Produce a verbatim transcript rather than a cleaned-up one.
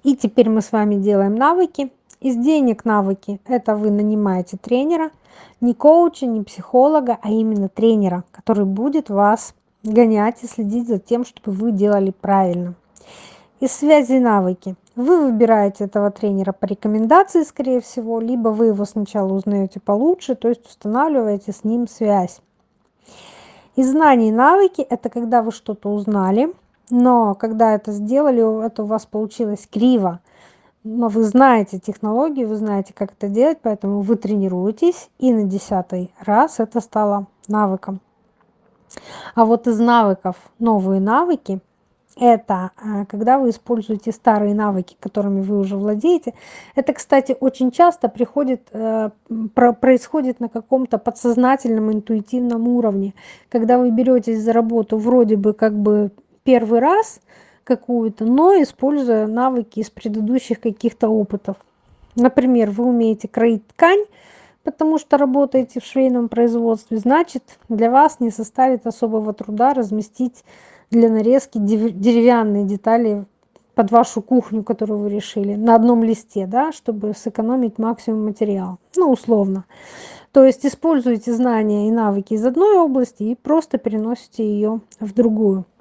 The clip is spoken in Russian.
И теперь мы с вами делаем навыки. Из денег навыки – это вы нанимаете тренера, не коуча, не психолога, а именно тренера, который будет вас гонять и следить за тем, чтобы вы делали правильно. Из связи навыки. Вы выбираете этого тренера по рекомендации, скорее всего, либо вы его сначала узнаете получше, то есть устанавливаете с ним связь. Из знаний навыки – это когда вы что-то узнали, но когда это сделали, это у вас получилось криво. Но вы знаете технологию, вы знаете, как это делать, поэтому вы тренируетесь, и на десятый раз это стало навыком. А вот из навыков новые навыки – это когда вы используете старые навыки, которыми вы уже владеете. Это, кстати, очень часто приходит, происходит на каком-то подсознательном, интуитивном уровне. Когда вы беретесь за работу вроде бы как бы первый раз какую-то, но используя навыки из предыдущих каких-то опытов. Например, вы умеете кроить ткань, потому что работаете в швейном производстве, значит, для вас не составит особого труда разместить для нарезки деревянные детали под вашу кухню, которую вы решили, на одном листе, да, чтобы сэкономить максимум материала, ну, условно. То есть используйте знания и навыки из одной области и просто переносите ее в другую.